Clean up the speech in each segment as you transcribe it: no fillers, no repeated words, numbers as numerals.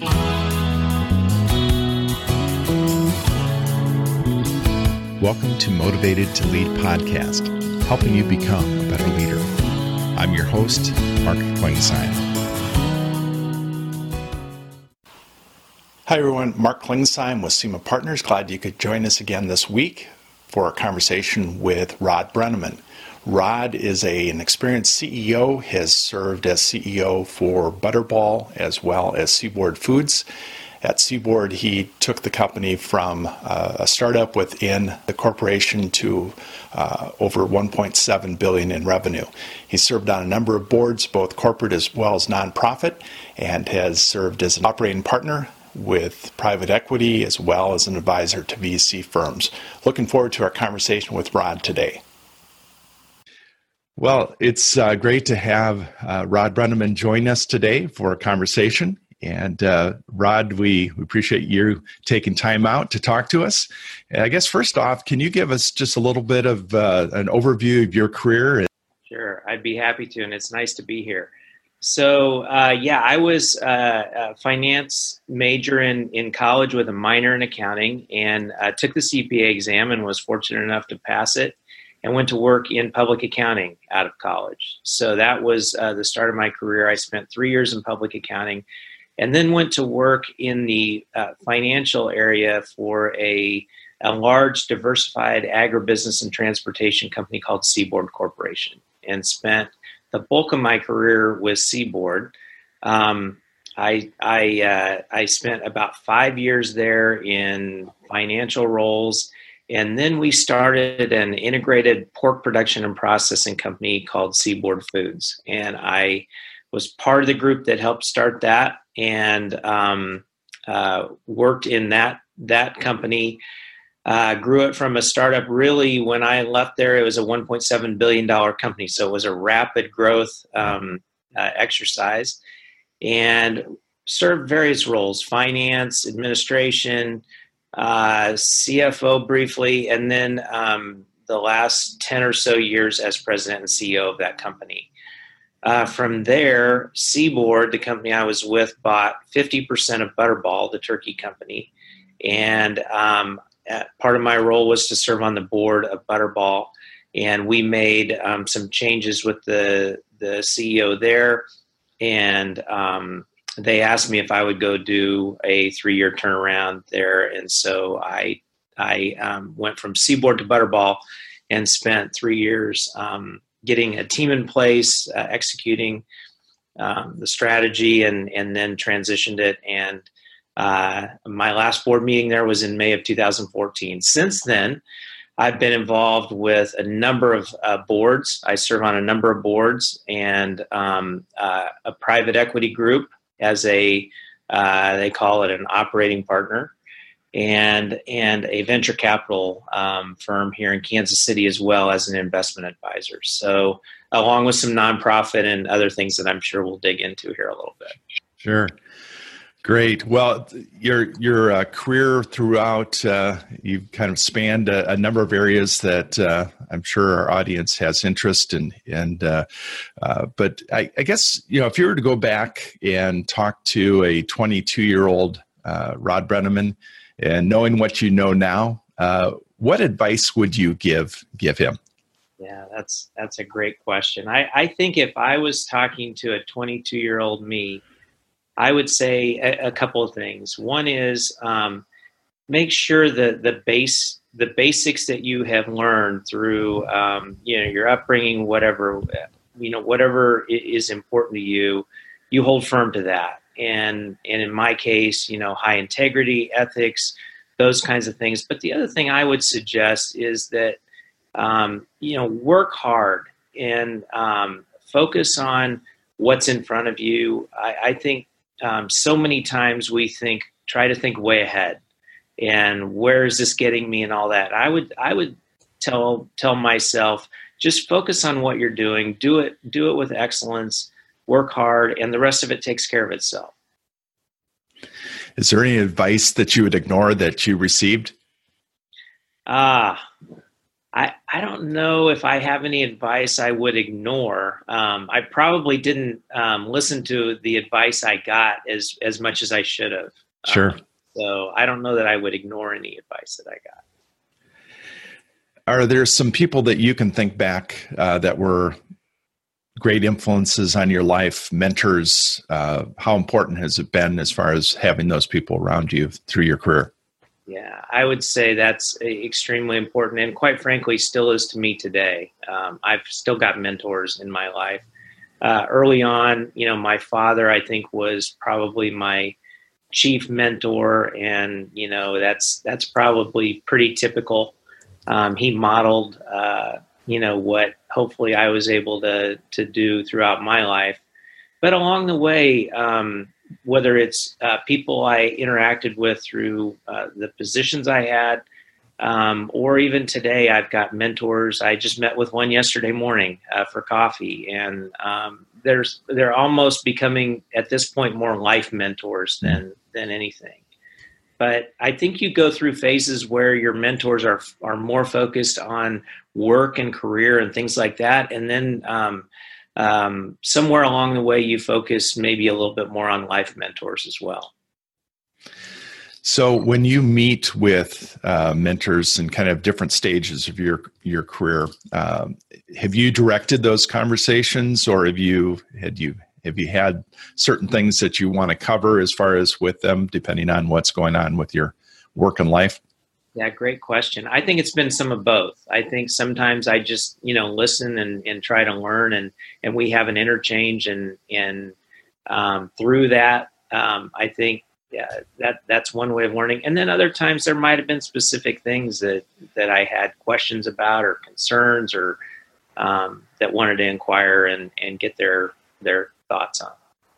Welcome to Motivated to Lead podcast, helping you become a better leader. I'm your host, Mark Klingsheim. Hi everyone, Mark Klingsheim with SEMA Partners. Glad you could join us again this week for a conversation with Rod Brenneman. Rod is an experienced CEO, has served as CEO for Butterball as well as Seaboard Foods. At Seaboard, he took the company from a startup within the corporation to over $1.7 billion in revenue. He served on a number of boards, both corporate as well as nonprofit, and has served as an operating partner with private equity as well as an advisor to VC firms. Looking forward to our conversation with Rod today. Well, it's great to have Rod Brenneman join us today for a conversation. And Rod, we appreciate you taking time out to talk to us. And I guess first off, can you give us just a little bit of an overview of your career? Sure, I'd be happy to, and it's nice to be here. So, I was a finance major in college with a minor in accounting, and took the CPA exam and was fortunate enough to pass it, and went to work in public accounting out of college. So that was the start of my career. I spent 3 years in public accounting, and then went to work in the financial area for a large diversified agribusiness and transportation company called Seaboard Corporation, and spent the bulk of my career with Seaboard. I spent about 5 years there in financial roles, and then we started an integrated pork production and processing company called Seaboard Foods, and I was part of the group that helped start that, and worked in that company. Grew it from a startup. Really, when I left there, it was a $1.7 billion company, so it was a rapid growth exercise, and served various roles: finance, administration, CFO briefly, and then the last 10 or so years as president and CEO of that company. From there, Seaboard, the company I was with, bought 50% of Butterball, the turkey company. And part of my role was to serve on the board of Butterball. And we made some changes with the CEO there. And they asked me if I would go do a 3-year turnaround there. And so I went from Seaboard to Butterball and spent 3 years getting a team in place, executing the strategy, and then transitioned it. And my last board meeting there was in May of 2014. Since then, I've been involved with a number of boards. I serve on a number of boards, and a private equity group as they call it an operating partner, and a venture capital firm here in Kansas City as well as an investment advisor. So along with some nonprofit and other things that I'm sure we'll dig into here a little bit. Sure. Great. Well, your career throughout, you've kind of spanned a number of areas that I'm sure our audience has interest in. But I guess, if you were to go back and talk to a 22-year-old Rod Brenneman, and knowing what you know now, what advice would you give him? Yeah, that's a great question. I think if I was talking to a 22-year-old me, I would say a couple of things. One is make sure that the basics that you have learned through your upbringing, whatever is important to you, you hold firm to that. And in my case, high integrity, ethics, those kinds of things. But the other thing I would suggest is that, work hard and focus on what's in front of you. I think so many times we try to think way ahead, and where is this getting me and all that. I would tell myself, just focus on what you're doing, do it with excellence, work hard, and the rest of it takes care of itself. Is there any advice that you would ignore that you received? I don't know if I have any advice I would ignore. I probably didn't listen to the advice I got as much as I should have. Sure. So I don't know that I would ignore any advice that I got. Are there some people that you can think back that were great influences on your life, mentors? How important has it been as far as having those people around you through your career? Yeah, I would say that's extremely important, and quite frankly, still is to me today. I've still got mentors in my life. Early on, my father, I think, was probably my chief mentor, and that's probably pretty typical. He modeled, what hopefully I was able to do throughout my life. But along the way, whether it's people I interacted with through the positions I had, or even today, I've got mentors. I just met with one yesterday morning for coffee, and they're almost becoming at this point more life mentors than anything. But I think you go through phases where your mentors are more focused on work and career and things like that, and then somewhere along the way, you focus maybe a little bit more on life mentors as well. So when you meet with mentors in kind of different stages of your career, have you directed those conversations, or have you had certain things that you want to cover as far as with them, depending on what's going on with your work and life? Yeah, great question. I think it's been some of both. I think sometimes I just, listen and try to learn, and we have an interchange, and through that, I think that's one way of learning. And then other times there might have been specific things that I had questions about or concerns, or that wanted to inquire and get their thoughts on.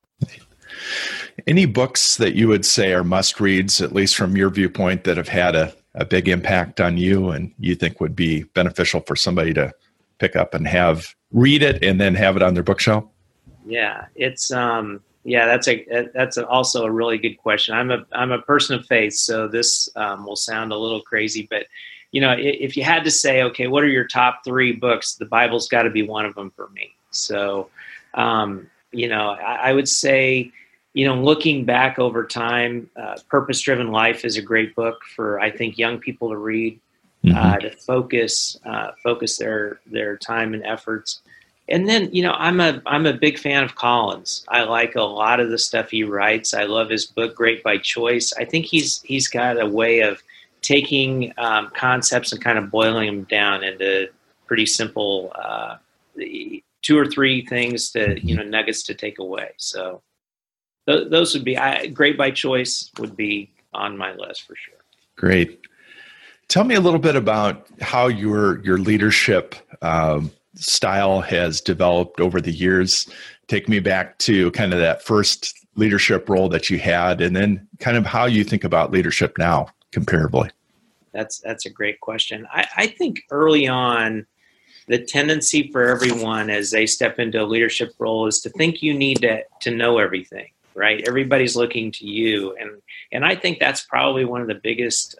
Any books that you would say are must reads, at least from your viewpoint, that have had a big impact on you and you think would be beneficial for somebody to pick up and read it and then have it on their bookshelf? Yeah, it's that's also a really good question. I'm a person of faith, so this will sound a little crazy, but if you had to say, okay, what are your top 3 books? The Bible's got to be one of them for me. So, I would say, looking back over time, Purpose Driven Life is a great book for, I think, young people to read, to focus their time and efforts. And then, I'm a big fan of Collins. I like a lot of the stuff he writes. I love his book, Great by Choice. I think he's got a way of taking concepts and kind of boiling them down into pretty simple 2 or 3 things to, nuggets to take away. So those would be, Great by Choice would be on my list for sure. Great. Tell me a little bit about how your leadership style has developed over the years. Take me back to kind of that first leadership role that you had, and then kind of how you think about leadership now comparably. That's a great question. I think early on, the tendency for everyone as they step into a leadership role is to think you need to know everything, right? Everybody's looking to you. And I think that's probably one of the biggest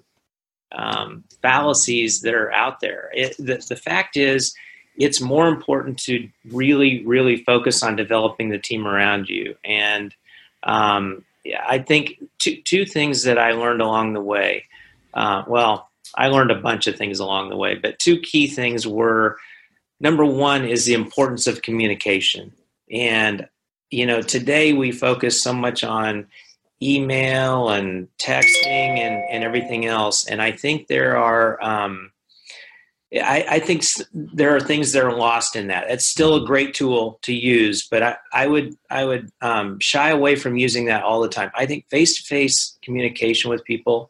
fallacies that are out there. The fact is, it's more important to really, really focus on developing the team around you. And I think two things that I learned along the way, I learned a bunch of things along the way, but 2 key things were, number one is the importance of communication. And, today we focus so much on email and texting and everything else. And I think there are, I think there are things that are lost in that. It's still a great tool to use, but I would shy away from using that all the time. I think face-to-face communication with people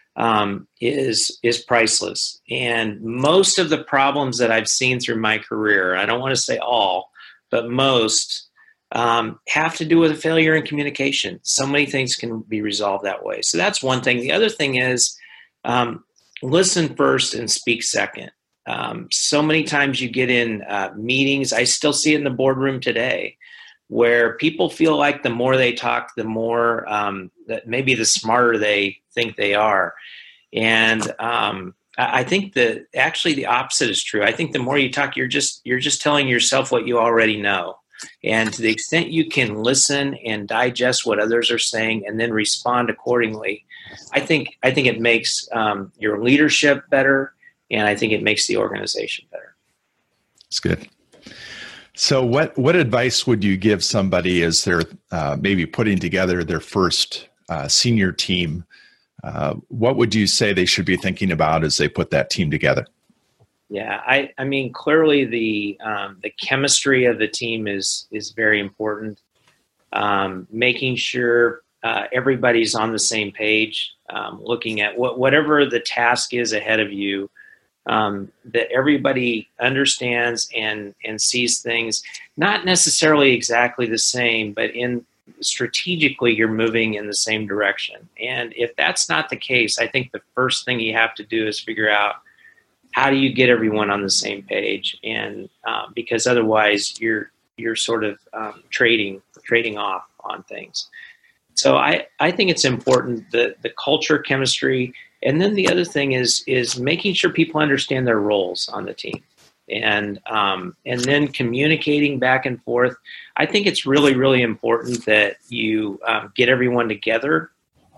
is priceless. And most of the problems that I've seen through my career, I don't want to say all, but most, have to do with a failure in communication. So many things can be resolved that way. So that's one thing. The other thing is, listen first and speak second. So many times you get in meetings, I still see it in the boardroom today, where people feel like the more they talk, the more that maybe the smarter they think they are. And I think that actually the opposite is true. I think the more you talk, you're just telling yourself what you already know. And to the extent you can listen and digest what others are saying and then respond accordingly, I think it makes your leadership better, and I think it makes the organization better. That's good. So what advice would you give somebody as they're maybe putting together their first senior team? What would you say they should be thinking about as they put that team together? Yeah, I mean, clearly the chemistry of the team is very important. Making sure everybody's on the same page, looking at whatever the task is ahead of you, that everybody understands and sees things not necessarily exactly the same, but strategically you're moving in the same direction. And if that's not the case, I think the first thing you have to do is figure out, how do you get everyone on the same page? And because otherwise you're sort of trading off on things. So I think it's important, the culture, chemistry, and then the other thing is making sure people understand their roles on the team, and then communicating back and forth. I think it's really, really important that you get everyone together.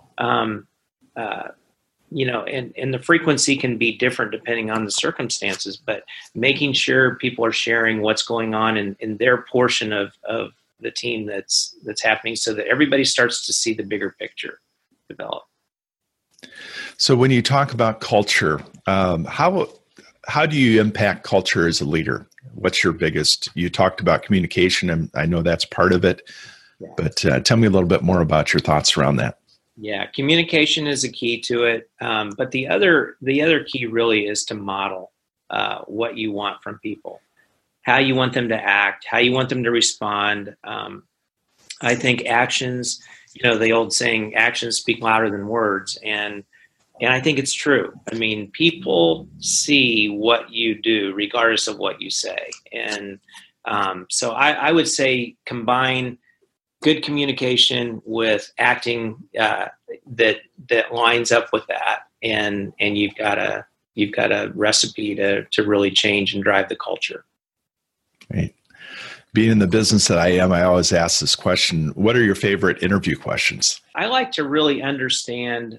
And the frequency can be different depending on the circumstances, but making sure people are sharing what's going on in their portion of the team that's happening, so that everybody starts to see the bigger picture develop. So when you talk about culture, how do you impact culture as a leader? What's your biggest, you talked about communication, and I know that's part of it, but tell me a little bit more about your thoughts around that. Yeah, communication is a key to it. But the other key really is to model what you want from people, how you want them to act, how you want them to respond. I think actions, the old saying, actions speak louder than words. And I think it's true. I mean, people see what you do regardless of what you say. And so I would say combine good communication with acting that lines up with that, and you've got a recipe to really change and drive the culture. Right. Being in the business that I am, I always ask this question: what are your favorite interview questions? I like to really understand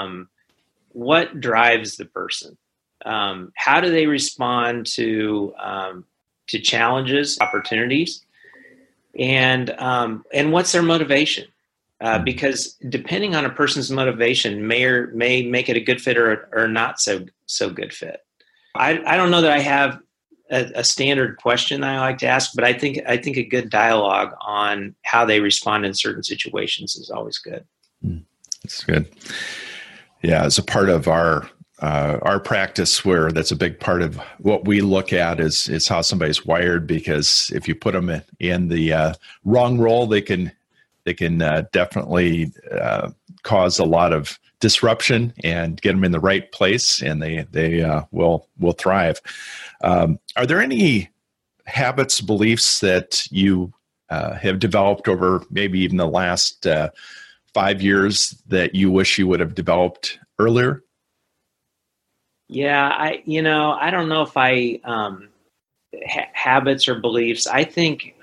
what drives the person. How do they respond to challenges, opportunities? And what's their motivation? Because depending on a person's motivation may make it a good fit or not so good fit. I don't know that I have a standard question I like to ask, but I think a good dialogue on how they respond in certain situations is always good. That's good. Yeah, as a part of our practice, where that's a big part of what we look at is how somebody's wired, because if you put them in the wrong role, they can definitely cause a lot of disruption, and get them in the right place, and they will thrive. Are there any habits, beliefs that you have developed over maybe even the last 5 years that you wish you would have developed earlier? Yeah, I don't know if I habits or beliefs. I think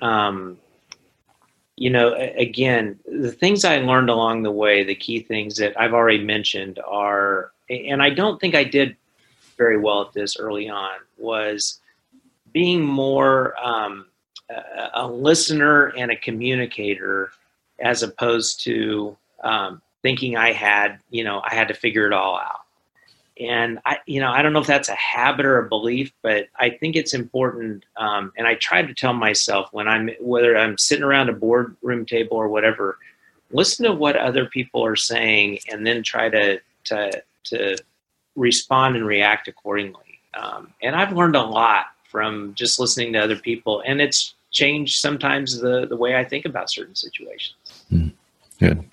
again, the things I learned along the way, the key things that I've already mentioned are, and I don't think I did very well at this early on, was being more a listener and a communicator, as opposed to thinking I had to figure it all out. And I don't know if that's a habit or a belief, but I think it's important. And I try to tell myself whether I'm sitting around a boardroom table or whatever, listen to what other people are saying, and then try to respond and react accordingly. And I've learned a lot from just listening to other people, and it's changed sometimes the way I think about certain situations. Good.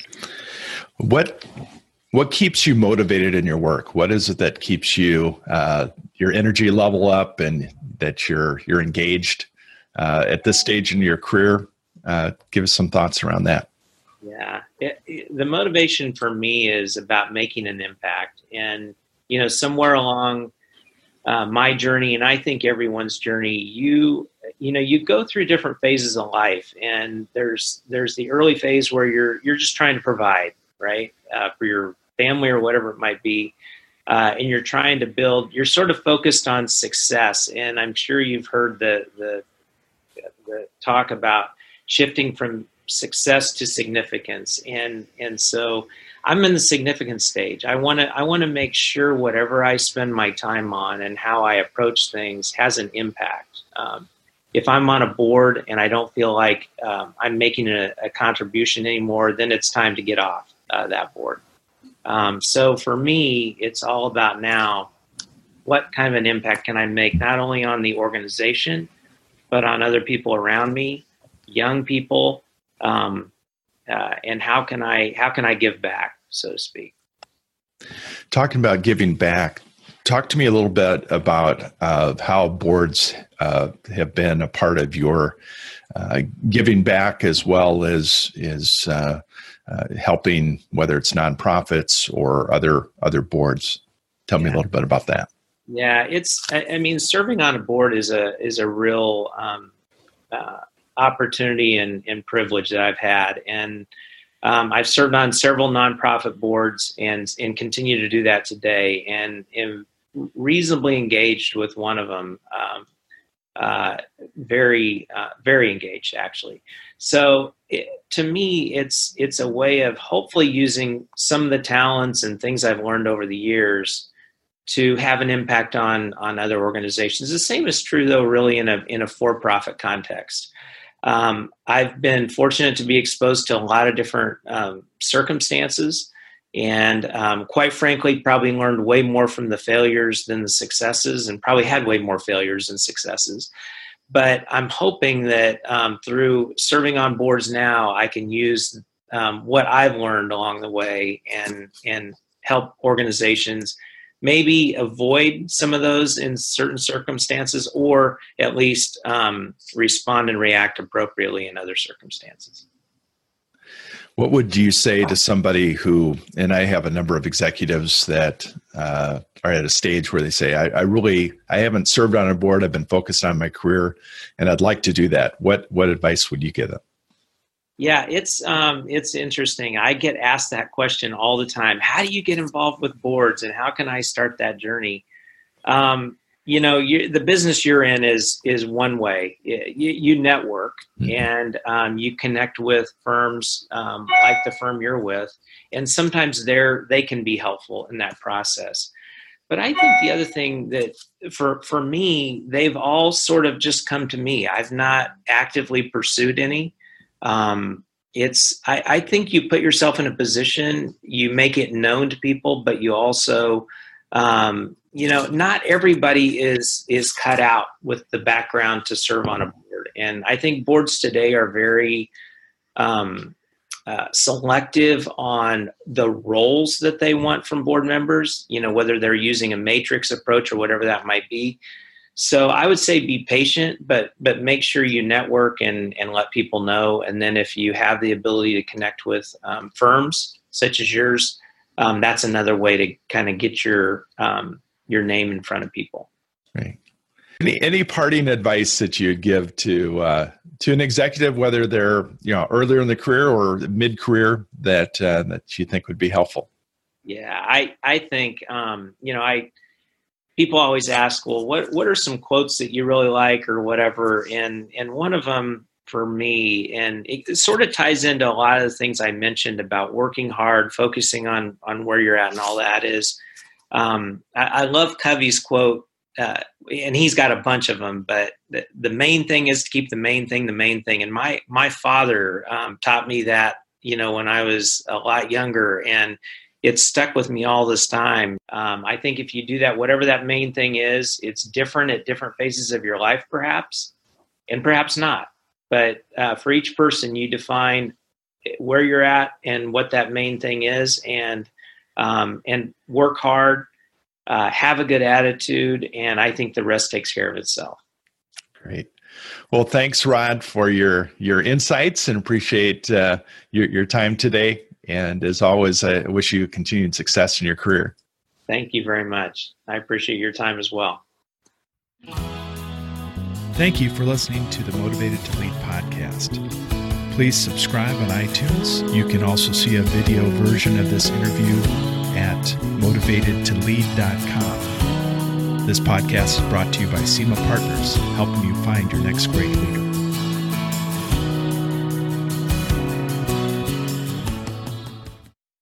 What keeps you motivated in your work? What is it that keeps you your energy level up, and that you're engaged at this stage in your career? Give us some thoughts around that. Yeah, the motivation for me is about making an impact, and somewhere along my journey, and I think everyone's journey, you go through different phases of life, and there's the early phase where you're just trying to provide, right, for your family or whatever it might be, and you're trying to build. You're sort of focused on success, and I'm sure you've heard the talk about shifting from success to significance, and so I'm in the significance stage. I want to make sure whatever I spend my time on and how I approach things has an impact. If I'm on a board and I don't feel like I'm making a contribution anymore, then it's time to get off that board. So for me, it's all about now, what kind of an impact can I make, not only on the organization, but on other people around me, young people, and how can I give back, so to speak. Talking about giving back, talk to me a little bit about how boards have been a part of your giving back, as well as helping, whether it's nonprofits or other boards. Tell me a little bit about that. Yeah, serving on a board is a real opportunity and privilege that I've had, and I've served on several nonprofit boards and continue to do that today, and am reasonably engaged with one of them, very engaged, actually. So to me, it's a way of hopefully using some of the talents and things I've learned over the years to have an impact on other organizations. The same is true, though, really in a for-profit context. I've been fortunate to be exposed to a lot of different circumstances, and quite frankly, probably learned way more from the failures than the successes, and probably had way more failures than successes. But I'm hoping that through serving on boards now, I can use what I've learned along the way and help organizations maybe avoid some of those in certain circumstances, or at least respond and react appropriately in other circumstances. What would you say to somebody who, and I have a number of executives that are at a stage where they say, I haven't served on a board, I've been focused on my career, and I'd like to do that. What advice would you give them? Yeah, it's interesting. I get asked that question all the time. How do you get involved with boards, and how can I start that journey? The business you're in is one way. You network, and you connect with firms like the firm you're with, and sometimes they can be helpful in that process. But I think the other thing that for me, they've all sort of just come to me. I've not actively pursued any. I think you put yourself in a position, you make it known to people, but you also, not everybody is cut out with the background to serve on a board. And I think boards today are very selective on the roles that they want from board members, whether they're using a matrix approach or whatever that might be. So I would say be patient, but make sure you network and let people know. And then if you have the ability to connect with firms such as yours, that's another way to kind of get your name in front of people. Right. Any parting advice that you'd give to an executive, whether they're earlier in the career or mid-career, that you think would be helpful? Yeah, I think people always ask, well, what are some quotes that you really like or whatever? And one of them for me, and it sort of ties into a lot of the things I mentioned about working hard, focusing on where you're at and all that, is I love Covey's quote, and he's got a bunch of them, but the main thing is to keep the main thing the main thing. And my father taught me that, when I was a lot younger, and it's stuck with me all this time. I think if you do that, whatever that main thing is, it's different at different phases of your life, perhaps, and perhaps not. But for each person, you define where you're at and what that main thing is, and work hard, have a good attitude, and I think the rest takes care of itself. Great. Well, thanks, Rod, for your insights, and appreciate your time today. And as always, I wish you continued success in your career. Thank you very much. I appreciate your time as well. Thank you for listening to the Motivated to Lead podcast. Please subscribe on iTunes. You can also see a video version of this interview at motivatedtolead.com. This podcast is brought to you by SEMA Partners, helping you find your next great leader.